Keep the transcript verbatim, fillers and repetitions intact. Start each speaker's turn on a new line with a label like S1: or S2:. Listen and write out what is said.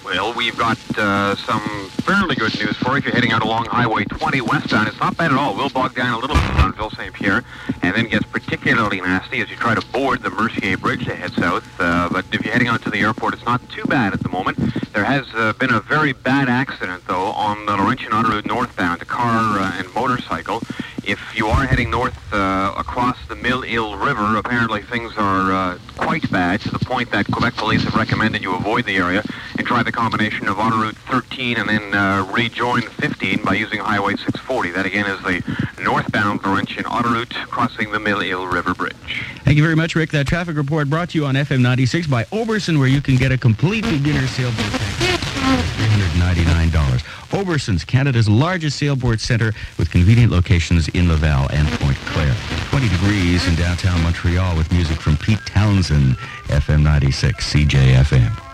S1: Well, we've got uh, some fairly good news for you. If you're heading out along Highway twenty westbound, it's not bad at all. We'll bog down a little bit on Ville Saint Pierre, and then gets particularly nasty as you try to board the Mercier Bridge to head south. Uh, but if you're heading out to the airport, it's not too bad at the moment. There has uh, been a very bad accident, though, on the Laurentian Autoroute northbound, a car uh, and motorcycle. If you are heading north uh, across the Mille-Île River, apparently things are uh, quite bad, to the point that Quebec police have recommended you avoid the area and try the combination of Autoroute thirteen and then uh, rejoin fifteen by using Highway six forty. That, again, is the northbound Laurentian Autoroute crossing the Mille-Île River Bridge.
S2: Thank you very much, Rick. That traffic report brought to you on F M ninety-six by Oberson, where you can get a complete beginner sailboat package for three hundred ninety-nine dollars. Oberson's Canada's largest sailboard center with convenient locations in Laval and Pointe Claire. twenty degrees in downtown Montreal with music from Pete Townsend. F M ninety-six, C J F M.